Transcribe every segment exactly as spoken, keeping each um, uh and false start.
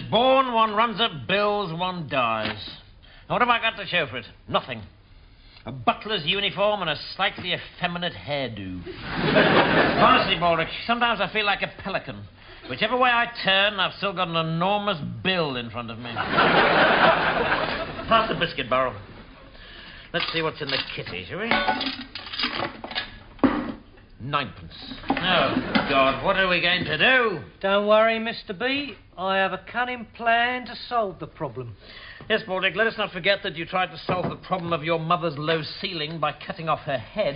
born, one runs up bills, one dies. What have I got to show for it? Nothing. A butler's uniform and a slightly effeminate hairdo. Honestly, Baldrick, sometimes I feel like a pelican. Whichever way I turn, I've still got an enormous bill in front of me. Pass the biscuit barrel. Let's see what's in the kitty, shall we? Ninepence. Oh, God, what are we going to do? Don't worry, Mister B. I have a cunning plan to solve the problem. Yes, Baldrick, let us not forget that you tried to solve the problem of your mother's low ceiling by cutting off her head.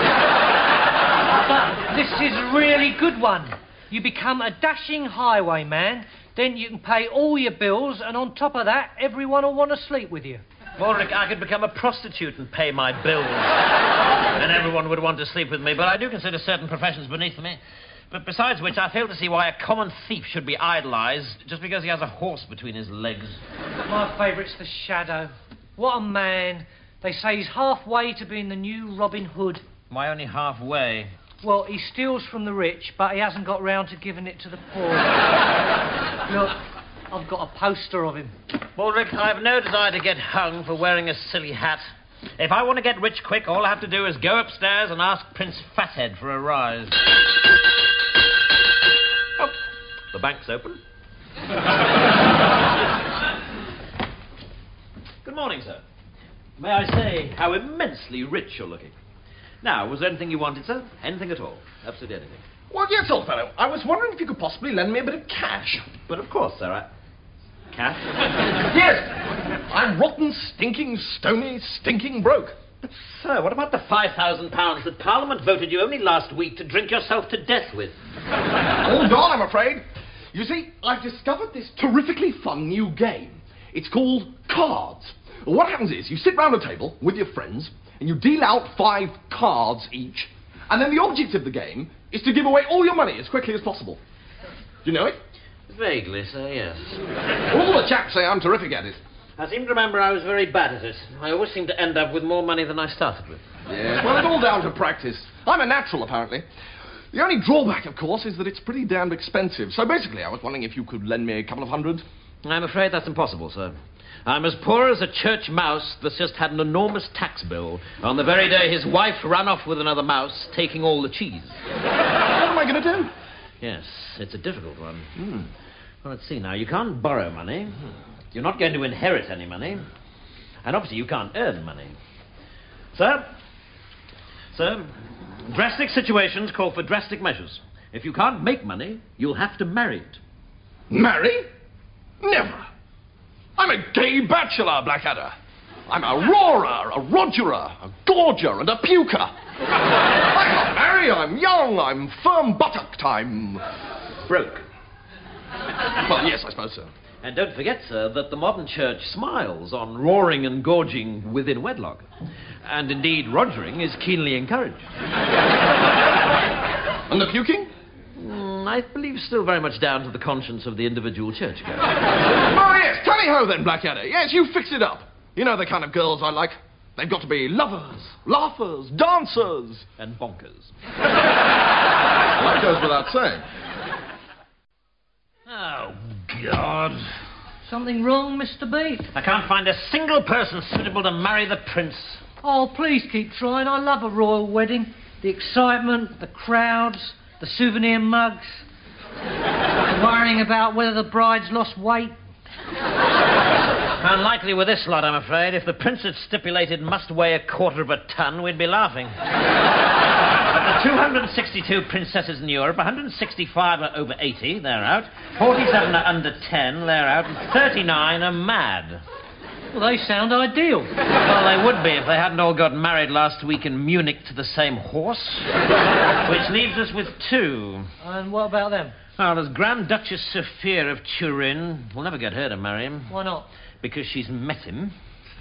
But this is a really good one. You become a dashing highwayman, then you can pay all your bills, and on top of that, everyone will want to sleep with you. Baldrick, I could become a prostitute and pay my bills. And everyone would want to sleep with me, but I do consider certain professions beneath me. But besides which, I fail to see why a common thief should be idolised just because he has a horse between his legs. My favourite's the Shadow. What a man. They say he's halfway to being the new Robin Hood. Why only halfway? Well, he steals from the rich, but he hasn't got round to giving it to the poor. Look, I've got a poster of him. Baldrick, I have no desire to get hung for wearing a silly hat. If I want to get rich quick, all I have to do is go upstairs and ask Prince Fathead for a rise. Oh, the bank's open. Good morning, sir. May I say how immensely rich you're looking? Now, was there anything you wanted, sir? Anything at all? Absolutely anything. Well, yes, old fellow. I was wondering if you could possibly lend me a bit of cash. But of course, sir. I... Cash? Yes. I'm rotten, stinking, stony, stinking broke. But, sir, what about the five thousand pounds that Parliament voted you only last week to drink yourself to death with? All gone, I'm afraid. You see, I've discovered this terrifically fun new game. It's called cards. What happens is, you sit round a table with your friends, and you deal out five cards each, and then the object of the game is to give away all your money as quickly as possible. Do you know it? Vaguely, sir, yes. All the chaps say I'm terrific at it. I seem to remember I was very bad at it. I always seem to end up with more money than I started with. Yeah, well, it's all down to practice. I'm a natural, apparently. The only drawback, of course, is that it's pretty damned expensive. So basically, I was wondering if you could lend me a couple of hundred. I'm afraid that's impossible, sir. I'm as poor as a church mouse that's just had an enormous tax bill on the very day his wife ran off with another mouse, taking all the cheese. What am I going to do? Yes, it's a difficult one. Hmm. Well, let's see now. You can't borrow money. You're not going to inherit any money. And obviously you can't earn money. Sir? Sir? Drastic situations call for drastic measures. If you can't make money, you'll have to marry it. Marry? Never. I'm a gay bachelor, Blackadder. I'm a roarer, a rogerer, a gorger, and a puker. I can't marry. I'm young. I'm firm buttocked. I'm broke. Well, yes, I suppose so. And don't forget, sir, that the modern church smiles on roaring and gorging within wedlock. And indeed, rogering is keenly encouraged. And the puking? Mm, I believe still very much down to the conscience of the individual churchgoer. Oh, yes. Tally-ho then, Blackadder. Yes, you fix it up. You know the kind of girls I like. They've got to be lovers, laughers, dancers. And bonkers. Well, that goes without saying. Oh, God. Something wrong, Mister B? I can't find a single person suitable to marry the prince. Oh, please keep trying. I love a royal wedding. The excitement, the crowds, the souvenir mugs. Worrying about whether the bride's lost weight. Unlikely with this lot, I'm afraid. If the prince had stipulated must weigh a quarter of a ton, we'd be laughing. Of the two hundred sixty-two princesses in Europe, one hundred sixty-five are over eighty, they're out. forty-seven are under ten, they're out. And thirty-nine are mad. Well, they sound ideal. Well, they would be if they hadn't all got married last week in Munich to the same horse. Which leaves us with two. And what about them? Well, there's Grand Duchess Sophia of Turin. We'll never get her to marry him. Why not? Because she's met him.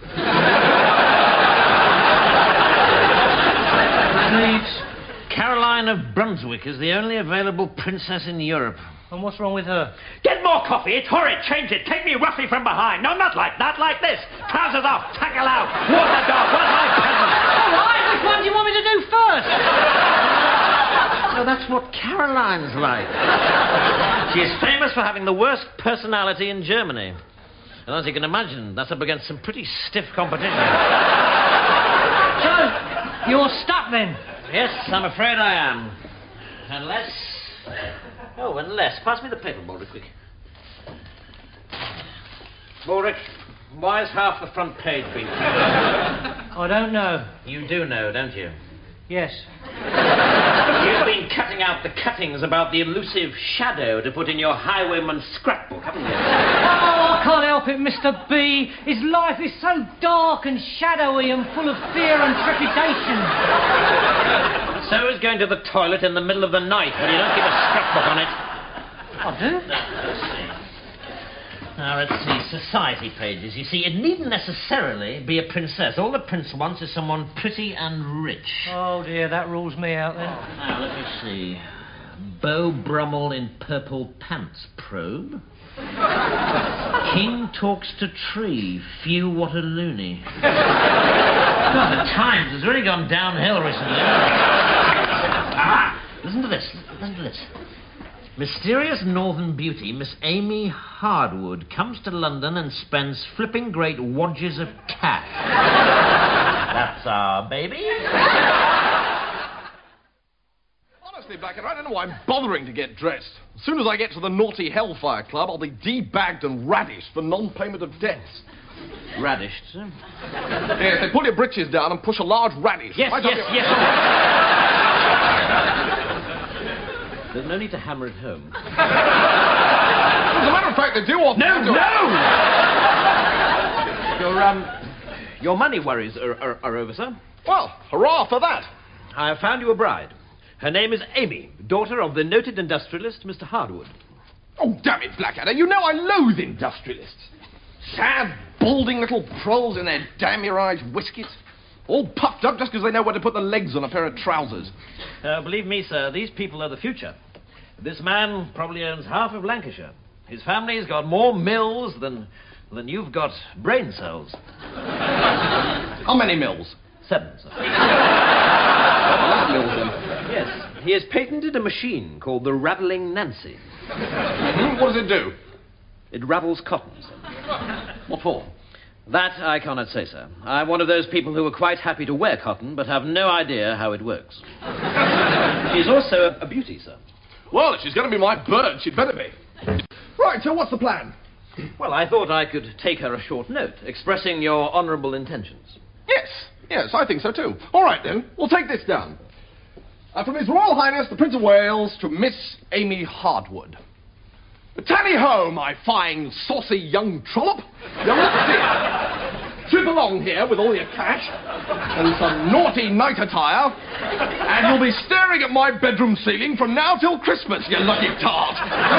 Needs. Caroline of Brunswick is the only available princess in Europe. And what's wrong with her? Get more coffee. It's horrid. Change it. Take me roughly from behind. No, not like that. Like this. Trousers off. Tackle out. Water dog. Where's my present? All right. Which one do you want me to do first? No, that's what Caroline's like. She is famous for having the worst personality in Germany. And as you can imagine, that's up against some pretty stiff competition. So, you're stuck then? Yes, I'm afraid I am. Unless... Oh, unless... Pass me the paper, Baldrick, quick. Baldrick, why is half the front page being... I don't know. You do know, don't you? Yes. You've been cutting out the cuttings about the elusive shadow to put in your highwayman's scrapbook, haven't you? Oh, I can't help it, Mister B. His life is so dark and shadowy and full of fear and trepidation. So is going to the toilet in the middle of the night when you don't keep a scrapbook on it. I do? Now, let's see. Now, let's see. Society pages. You see, it needn't necessarily be a princess. All the prince wants is someone pretty and rich. Oh, dear, that rules me out then. Now, let me see. Beau Brummel in purple pants probe. King talks to tree. Phew, what a loony. God, the Times has really gone downhill recently. Ah, listen to this. Listen to this. Mysterious northern beauty, Miss Amy Hardwood, comes to London and spends flipping great wadges of cash. That's our baby. Honestly, Blackhead, I don't know why I'm bothering to get dressed. As soon as I get to the naughty Hellfire Club, I'll be debagged and radished for non-payment of debts. Radished, sir? Yes, they pull your breeches down and push a large radish. Yes, right yes, up your- yes. There's no need to hammer it home. As a matter of fact, they do often... No, do no! Your, um, your money worries are, are, are over, sir. Well, hurrah for that. I have found you a bride. Her name is Amy, daughter of the noted industrialist, Mister Hardwood. Oh, damn it, Blackadder, you know I loathe industrialists. Sad, balding little proles in their damn-your-eyes whiskers. All puffed up just because they know where to put the legs on a pair of trousers. Uh, believe me, sir, these people are the future. This man probably owns half of Lancashire. His family's got more mills than, than you've got brain cells. How many mills? Seven, sir. That mills, then. Yes, he has patented a machine called the Raveling Nancy. Hmm, what does it do? It ravels cotton, sir. What for? That I cannot say, sir. I'm one of those people who are quite happy to wear cotton, but have no idea how it works. She's also a, a beauty, sir. Well, if she's going to be my bird, she'd better be. Right, so what's the plan? Well, I thought I could take her a short note, expressing your honourable intentions. Yes, yes, I think so too. All right, then, we'll take this down. Uh, from His Royal Highness, the Prince of Wales, to Miss Amy Hardwood. Tally ho, my fine, saucy young trollop. Now, look here. Trip along here with all your cash and some naughty night attire, and you'll be staring at my bedroom ceiling from now till Christmas, you lucky tart.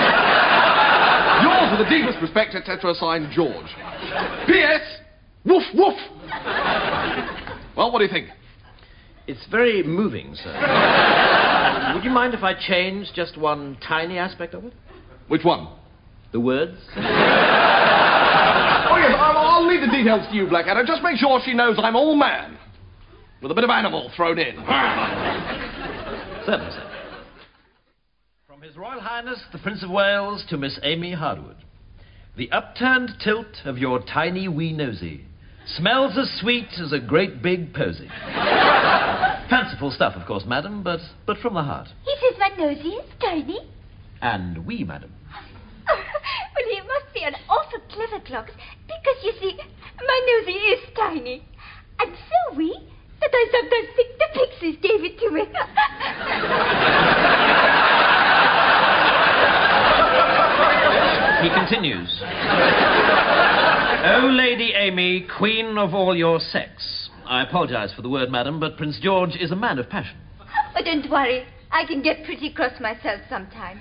Yours with the deepest respect, et cetera, signed George. P S. Woof, woof. Well, what do you think? It's very moving, sir. Would you mind if I change just one tiny aspect of it? Which one? The words? Oh, yes, I'll, I'll leave the details to you, Blackadder. Just make sure she knows I'm all man. With a bit of animal thrown in. Certainly, sir. From His Royal Highness, the Prince of Wales, to Miss Amy Hardwood. The upturned tilt of your tiny wee nosy smells as sweet as a great big posy. Fanciful stuff, of course, madam, but, but from the heart. He says my nosy is tiny. And we, madam. Well, he must be an awful clever clock, because, you see, my nosy is tiny. And so wee that I sometimes think the pixies gave it to me. He continues. Oh, Lady Amy, queen of all your sex. I apologize for the word, madam, but Prince George is a man of passion. Oh, don't worry. I can get pretty cross myself sometimes.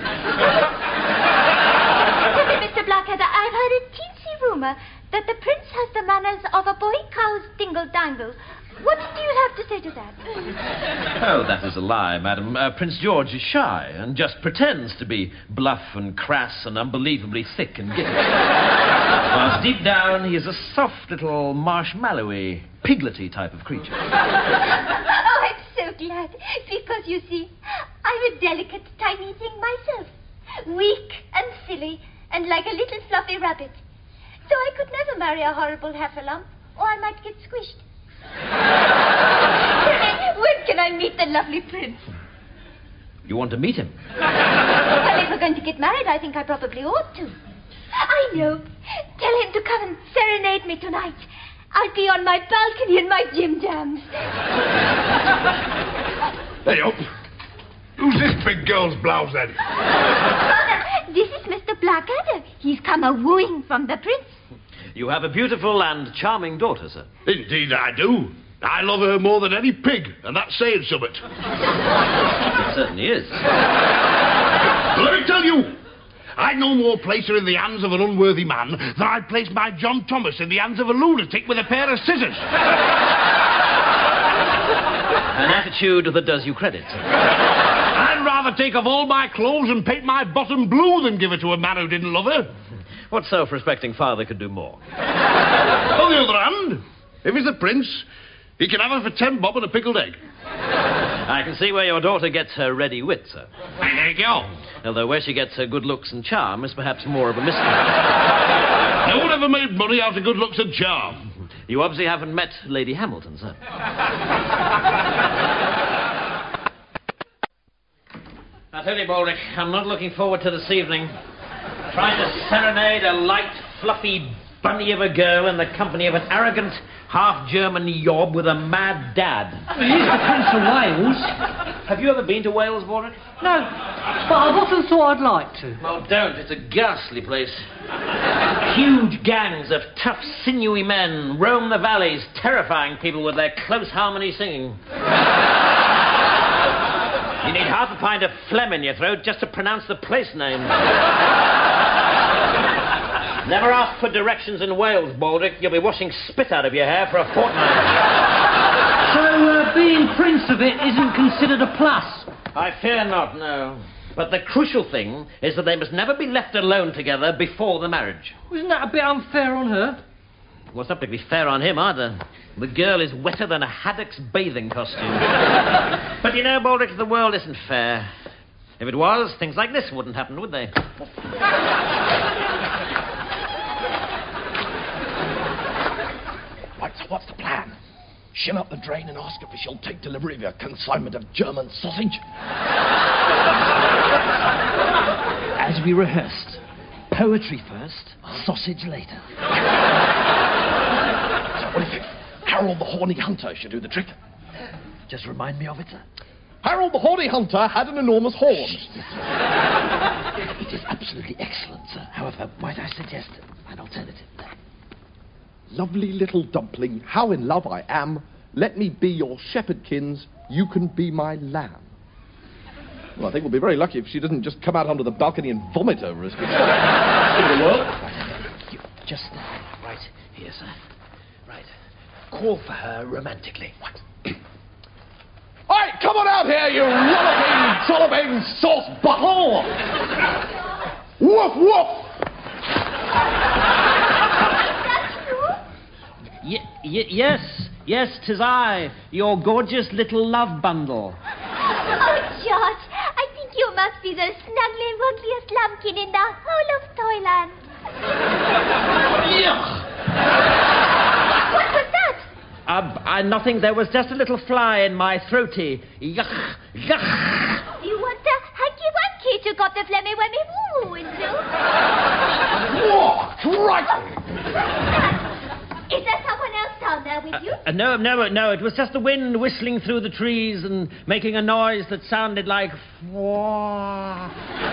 Mister Blackadder, I've heard a teensy rumour that the prince has the manners of a boy cow's dingle-dangle. What do you have to say to that? Oh, that is a lie, madam. Uh, Prince George is shy and just pretends to be bluff and crass and unbelievably thick and giddy. Whilst deep down, he is a soft little marshmallowy, piglety type of creature. Oh, I'm so glad, because, you see, I I'm a delicate, tiny thing myself. Weak and silly and like a little fluffy rabbit. So I could never marry a horrible heffalump, or I might get squished. When can I meet the lovely prince? You want to meet him? Well, if we're going to get married, I think I probably ought to. I know. Tell him to come and serenade me tonight. I'll be on my balcony in my Jim Jams. Hey, up. Who's this big girl's blouse, then? Father, this is Mister Blackadder. He's come a-wooing from the prince. You have a beautiful and charming daughter, sir. Indeed I do. I love her more than any pig, and that's saying something. It certainly is. But let me tell you, I'd no more place her in the hands of an unworthy man than I'd place my John Thomas in the hands of a lunatic with a pair of scissors. An attitude that does you credit, sir. I'd rather take off all my clothes and paint my bottom blue than give it to a man who didn't love her. What self-respecting father could do more? On the other hand, if he's a prince, he can have her for ten bob and a pickled egg. I can see where your daughter gets her ready wit, sir. There you go. Although where she gets her good looks and charm is perhaps more of a mystery. No one ever made money out of good looks and charm. You obviously haven't met Lady Hamilton, sir. I tell you, Baldric, I'm not looking forward to this evening. Trying to serenade a light, fluffy bunny of a girl in the company of an arrogant, half-German yob with a mad dad. Well, he's the Prince of Wales. Have you ever been to Wales, Baldric? No, but I've often thought I'd like to. Oh, don't. It's a ghastly place. Huge gangs of tough, sinewy men roam the valleys, terrifying people with their close harmony singing. You need half a pint of phlegm in your throat just to pronounce the place name. Never ask for directions in Wales, Baldric. You'll be washing spit out of your hair for a fortnight. So, uh, being Prince of it isn't considered a plus? I fear not, no. But the crucial thing is that they must never be left alone together before the marriage. Isn't that a bit unfair on her? Well, it's not particularly fair on him, either. The girl is wetter than a haddock's bathing costume. But you know, Baldric, the world isn't fair. If it was, things like this wouldn't happen, would they? Right, so what's the plan? Shim up the drain and ask if she'll take delivery of your consignment of German sausage? As we rehearsed, poetry first, sausage later. So what if Harold the Horny Hunter should do the trick? Just remind me of it, sir. Harold the Horny Hunter had an enormous horn. It is absolutely excellent, sir. However, might I suggest an alternative? Lovely little dumpling, how in love I am. Let me be your shepherdkins, you can be my lamb. Well, I think we'll be very lucky if she doesn't just come out onto the balcony and vomit over us. In the world. You just uh, right here, sir. Right. Call for her romantically. What? All right, come on out here, you rollicking, trolloping sauce bottle! Woof, woof! Y- y- yes, yes, 'tis I, your gorgeous little love bundle. Oh, George, I think you must be the snuggly, wuggliest lumpkin in the whole of Toyland. What was that? Uh, I, nothing, there was just a little fly in my throaty. Yuck, yuck. You want the hanky-wanky to got the flemmy wemmy woo into? Whoa, right! Is there someone else down there with you? Uh, uh, no, no, no, it was just the wind whistling through the trees and making a noise that sounded like... Oh,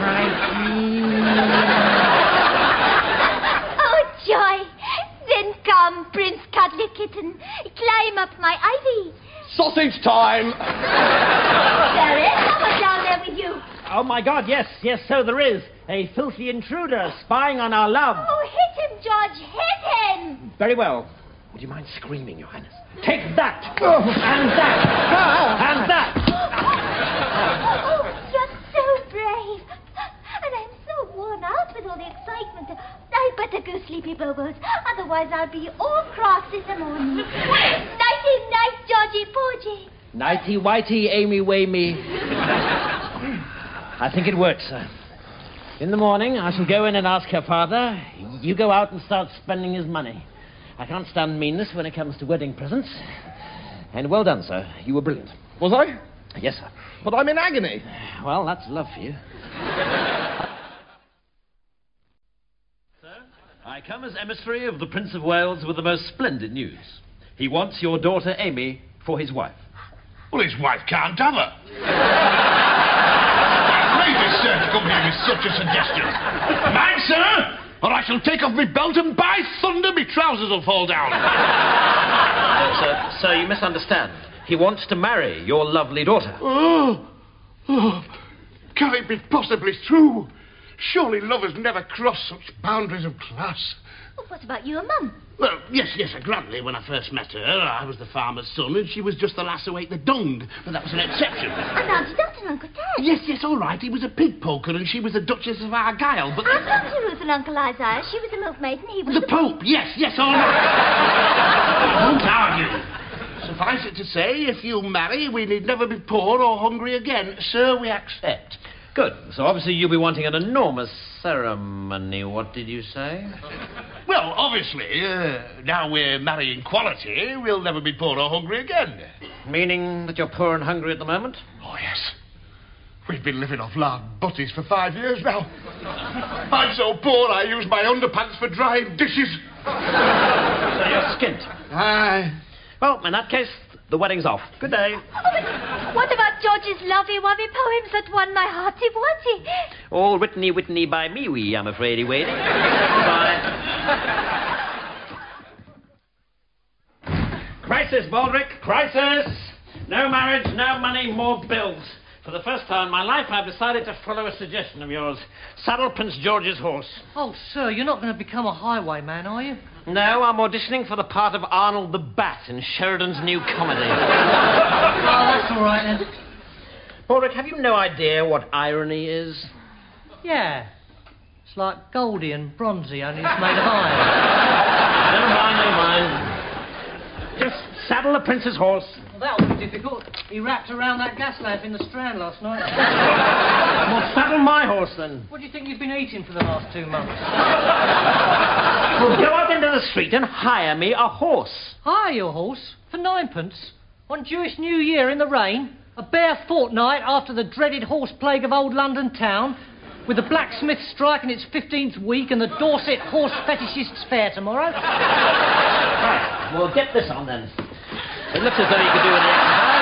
joy! Then come, Prince Cuddly Kitten. Climb up my ivy. Sausage time! There is someone down there with you. Oh, my God, yes, yes, so there is. A filthy intruder spying on our love. Oh, hit him, George, hit him! Very well. Would you mind screaming, Your Highness? Take that! And that! And that! Oh, you're so brave. And I'm so worn out with all the excitement. I better go sleepy, Bobos. Otherwise, I'll be all cross in the morning. Nighty, night, Georgie Porgy. Nighty, whitey, Amy, Wamey. I think it worked, sir. In the morning, I shall go in and ask her father. You go out and start spending his money. I can't stand meanness when it comes to wedding presents. And well done, sir. You were brilliant. Was I? Yes, sir. But I'm in agony. Well, that's love for you. Sir, I come as emissary of the Prince of Wales with the most splendid news. He wants your daughter Amy for his wife. Well, his wife can't have her. Outrageous, sir, to come here with such a suggestion. Mind, sir, or I shall take off my belt and by thunder, my trousers will fall down. Uh, sir, sir, you misunderstand. He wants to marry your lovely daughter. Oh, oh, can it be possibly true? Surely lovers never cross such boundaries of class. Well, what about you and Mum? Well, yes, yes, gladly. When I first met her, I was the farmer's son, and she was just the lass who ate the dung. But that was an exception. And Auntie Dot and Uncle Ted. Yes, yes, all right. He was a pig poker, and she was the Duchess of Argyle, but... And Auntie Ruth and Uncle Isaiah. She was a milkmaid, and he was The Pope, yes, yes, all right. Won't argue. Suffice it to say, if you marry, we need never be poor or hungry again. Sir, we accept. Good. So obviously you'll be wanting an enormous ceremony. What did you say? Well, obviously, uh, now we're marrying quality, we'll never be poor or hungry again. Meaning that you're poor and hungry at the moment? Oh, yes. We've been living off lard butties for five years now. I'm so poor I use my underpants for drying dishes. So you're skint. Aye. Well, in that case, the wedding's off. Good day. Oh, but what about George's lovey-wovey poems that won my hearty-watty? All Whitney Whitney by me, wee, I'm afraid, Wadey. Bye. Crisis, Baldric, crisis! No marriage, no money, more bills. For the first time in my life, I've decided to follow a suggestion of yours. Saddle Prince George's horse. Oh, sir, you're not going to become a highwayman, are you? No, I'm auditioning for the part of Arnold the Bat in Sheridan's new comedy. Oh, that's all right, then. Baldric, have you no idea what irony is? Yeah. It's like Goldie and Bronzy, only it's made of iron. Never mind, never mind. Just saddle the prince's horse. Well, that was difficult. He wrapped around that gas lamp in the Strand last night. Well, saddle my horse, then. What do you think you've been eating for the last two months? Well, go out into the street and hire me a horse. Hire your horse? For ninepence? On Jewish New Year in the rain? A bare fortnight after the dreaded horse plague of old London town? With the blacksmith strike in its fifteenth week and the Dorset Horse Fetishists Fair tomorrow? Right, well, get this on, then. It looks as though you could do any exercise.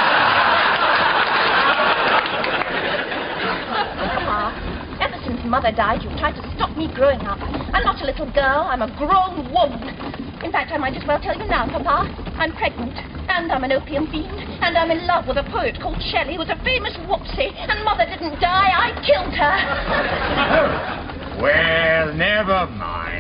Papa, ever since Mother died, you've tried to stop me growing up. I'm not a little girl, I'm a grown woman. In fact, I might as well tell you now, Papa. I'm pregnant, and I'm an opium fiend, and I'm in love with a poet called Shelley, who's a famous whoopsie, and Mother didn't die, I killed her. Well, never mind.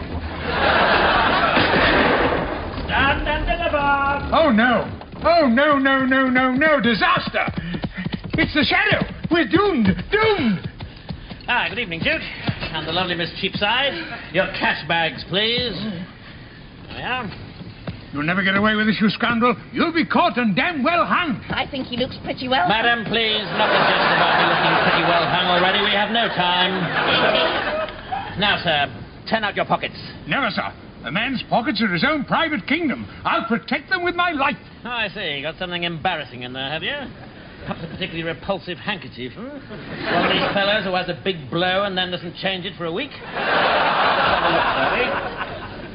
Stand and deliver. Oh, no. Oh, no, no, no, no, no. Disaster. It's the shadow. We're doomed. Doomed. Ah, good evening, Duke. And the lovely Miss Cheapside. Your cash bags, please. There we are. You'll never get away with this, you scoundrel. You'll be caught and damn well hung. I think he looks pretty well. Madam, please, nothing just about me looking pretty well hung already. We have no time. Now, sir, turn out your pockets. Never, sir. A man's pockets are his own private kingdom. I'll protect them with my life. Oh, I see. Got something embarrassing in there, have you? Perhaps a particularly repulsive handkerchief, hmm? One of these fellows who has a big blow and then doesn't change it for a week. Have a look, Bertie.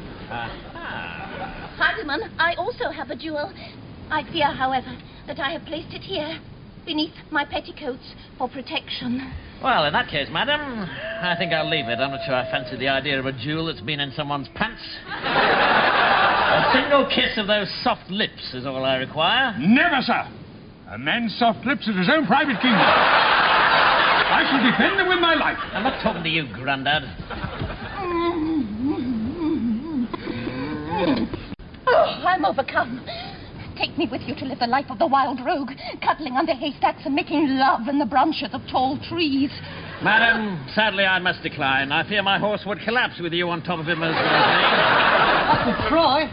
Hardiman, I also have a jewel. I fear, however, that I have placed it here, beneath my petticoats, for protection. Well, in that case, madam, I think I'll leave it. I'm not sure I fancy the idea of a jewel that's been in someone's pants. A single kiss of those soft lips is all I require. Never, sir. A man's soft lips are his own private kingdom. I shall defend them with my life. I'm not talking to you, Grandad. Oh, I'm overcome. Take me with you to live the life of the wild rogue, cuddling under haystacks and making love in the branches of tall trees. Madam, sadly I must decline. I fear my horse would collapse with you on top of him as well as me. I could try.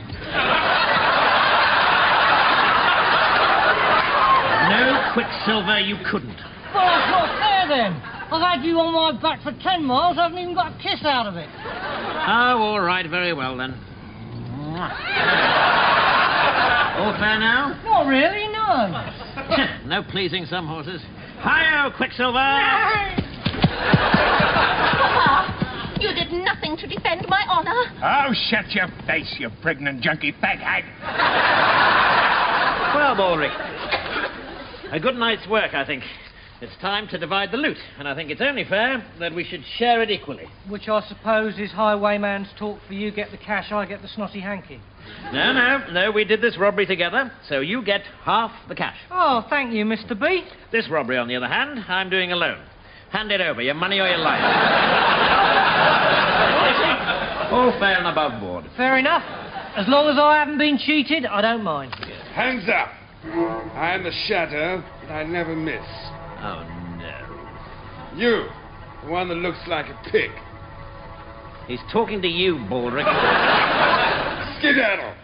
No, Quicksilver, you couldn't. Well, that's not fair, then. I've had you on my back for ten miles, I haven't even got a kiss out of it. Oh, all right, very well then. All fair now? Not really, no. No pleasing some horses. Hi-yo, Quicksilver! Papa, you did nothing to defend my honor. Oh, shut your face, you pregnant junkie fag hag. Well, Baldric, a good night's work, I think. It's time to divide the loot, and I think it's only fair that we should share it equally. Which I suppose is highwayman's talk for you get the cash, I get the snotty hanky. No, no, no, we did this robbery together, so you get half the cash. Oh, thank you, Mister B. This robbery, on the other hand, I'm doing alone. Hand it over, your money or your life. All fair and above board. Fair enough. As long as I haven't been cheated, I don't mind. Hands up. I am the shadow that I never miss. Oh, no. You, the one that looks like a pig. He's talking to you, Baldric. Skedaddle.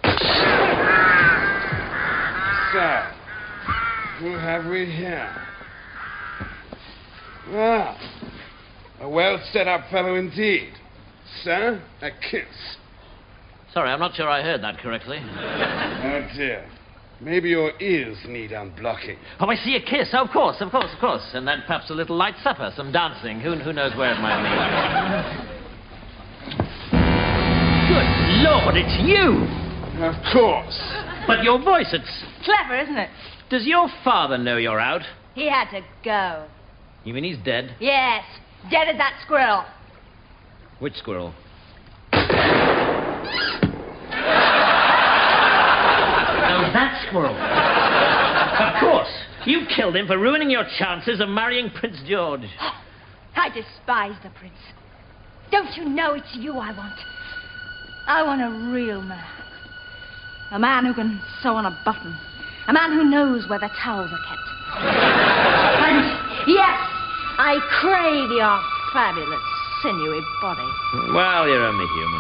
So, who have we here? Well, a well-set-up fellow indeed. Sir, a kiss. Sorry, I'm not sure I heard that correctly. Oh, dear. Maybe your ears need unblocking. Oh, I see a kiss. Oh, of course, of course, of course. And then perhaps a little light supper, some dancing. Who, who knows where it might lead. Good Lord, it's you! Of course. But your voice, it's... Clever, isn't it? Does your father know you're out? He had to go. You mean he's dead? Yes, dead as that squirrel. Which squirrel? Oh, that squirrel. Of course. You killed him for ruining your chances of marrying Prince George. I despise the prince. Don't you know it's you I want? I want a real man. A man who can sew on a button. A man who knows where the towels are kept. And, yes, I crave your fabulous, sinewy body. Well, you're only human.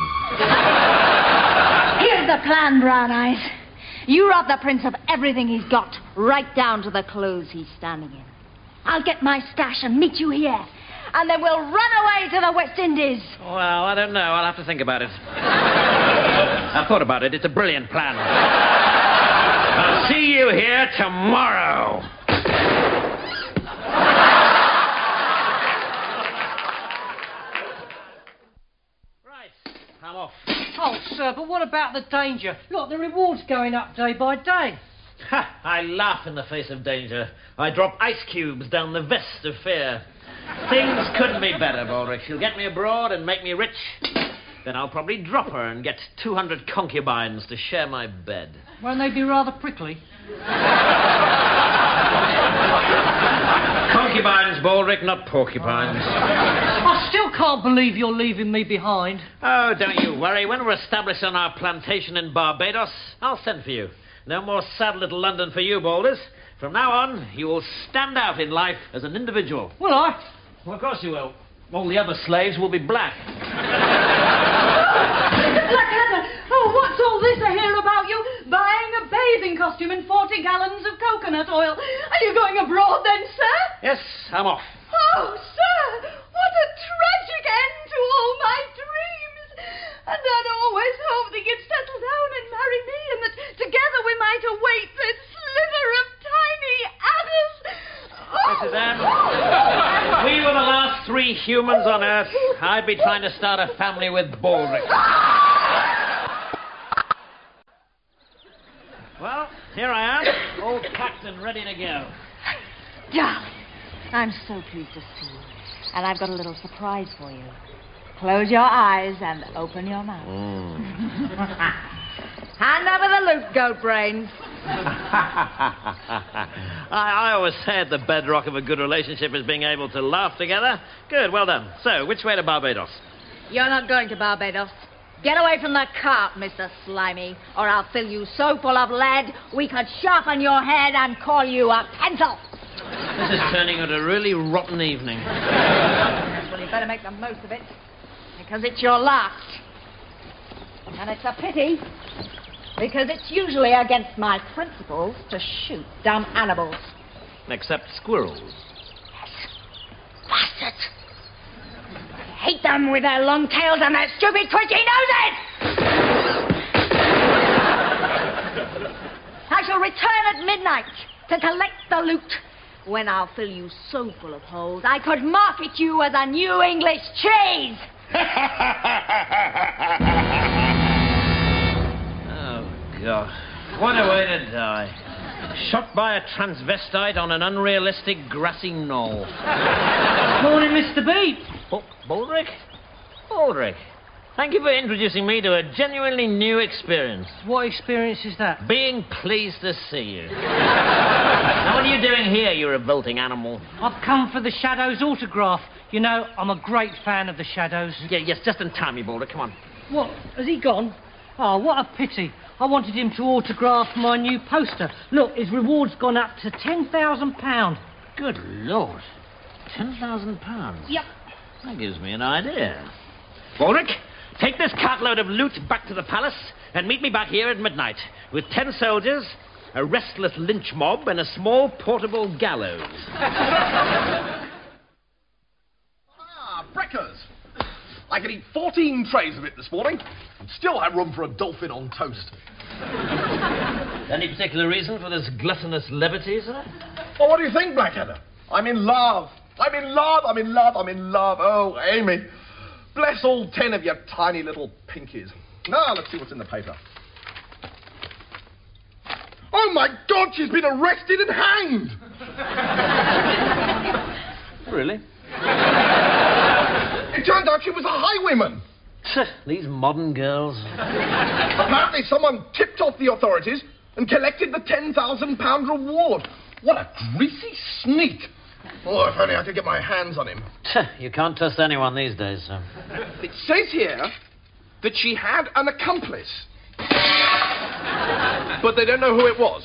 Here's the plan, Brown Eyes. You rob the prince of everything he's got, right down to the clothes he's standing in. I'll get my stash and meet you here, and then we'll run away to the West Indies. Well, I don't know. I'll have to think about it. I've thought about it. It's a brilliant plan. I'll see you here tomorrow. Right, I'm off. Oh, sir, but what about the danger? Look, the reward's going up day by day. Ha! I laugh in the face of danger. I drop ice cubes down the vest of fear. Things couldn't be better, Baldric. She'll get me abroad and make me rich. Then I'll probably drop her and get two hundred concubines to share my bed. Won't they be rather prickly? Concubines, Baldric, not porcupines. I still can't believe you're leaving me behind. Oh, don't you worry. When we're established on our plantation in Barbados, I'll send for you. No more sad little London for you, Balders. From now on, you will stand out in life as an individual. Will I? Well, of course you will. All the other slaves will be black. Blackadder! Oh, what's all this I hear about you buying a bathing costume and forty gallons of coconut oil? Are you going abroad then, sir? Yes, I'm off. Oh, sir! What a tragic end to all my dreams! And I'd always hoped that you'd settle down and marry me, and that together we might await this sliver of tiny adders. Missus M, we were the last three humans on Earth. I'd be trying to start a family with Baldric. Well, here I am, all packed and ready to go. Darling, I'm so pleased to see you. And I've got a little surprise for you. Close your eyes and open your mouth. Mm. Hand over the loot, goat brains. I, I always said the bedrock of a good relationship is being able to laugh together. Good, well done. So, which way to Barbados? You're not going to Barbados. Get away from the cart, Mister Slimy, or I'll fill you so full of lead we could sharpen your head and call you a pencil. This is turning out a really rotten evening. Well, you better make the most of it, because it's your last. And it's a pity, because it's usually against my principles to shoot dumb animals. Except squirrels. Yes. it. I hate them with their long tails and their stupid twitchy noses! I shall return at midnight to collect the loot, when I'll fill you so full of holes I could market you as a new English cheese! Oh, God. What a way to die. Shot by a transvestite on an unrealistic grassy knoll. Morning, Mister Beat. Oh, Baldrick? Baldrick. Thank you for introducing me to a genuinely new experience. What experience is that? Being pleased to see you. Now, what are you doing here, you revolting animal? I've come for the Shadows autograph. You know, I'm a great fan of the Shadows. Yeah, yes, just in time, you Baldrick. Come on. What? Has he gone? Oh, what a pity. I wanted him to autograph my new poster. Look, his reward's gone up to ten thousand pounds. Good Lord. ten thousand pounds? Yep. That gives me an idea. Baldrick, take this cartload of loot back to the palace and meet me back here at midnight with ten soldiers, a restless lynch mob, and a small portable gallows. Ah, breakfast. I could eat fourteen trays of it this morning and still have room for a dolphin on toast. Any particular reason for this gluttonous levity, sir? Well, what do you think, Blackadder? I'm in love. I'm in love. I'm in love. I'm in love. Oh, Amy. Bless all ten of your tiny little pinkies. Now, let's see what's in the paper. Oh, my God, she's been arrested and hanged. Really? It turned out she was a highwayman. These modern girls. Apparently someone tipped off the authorities and collected the ten thousand pound reward. What a greasy sneak. Oh, if only I could get my hands on him. You can't trust anyone these days, sir. It says here that she had an accomplice. But they don't know who it was.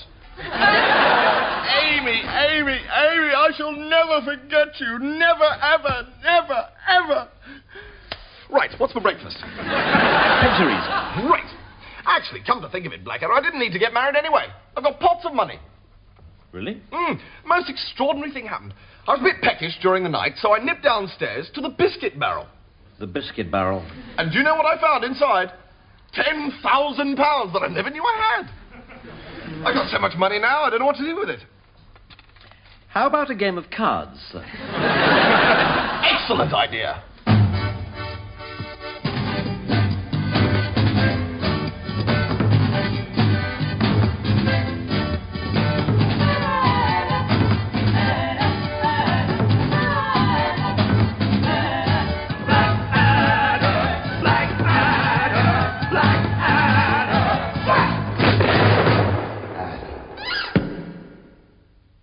Amy, Amy, Amy, I shall never forget you. Never, ever, never, ever. Right, what's for breakfast? Picturies. Right. Actually, come to think of it, Blackadder, I didn't need to get married anyway. I've got pots of money. Really? Mm, most extraordinary thing happened. I was a bit peckish during the night, so I nipped downstairs to the biscuit barrel. The biscuit barrel. And do you know what I found inside? Ten thousand pounds that I never knew I had. I've got so much money now, I don't know what to do with it. How about a game of cards, sir? Excellent idea.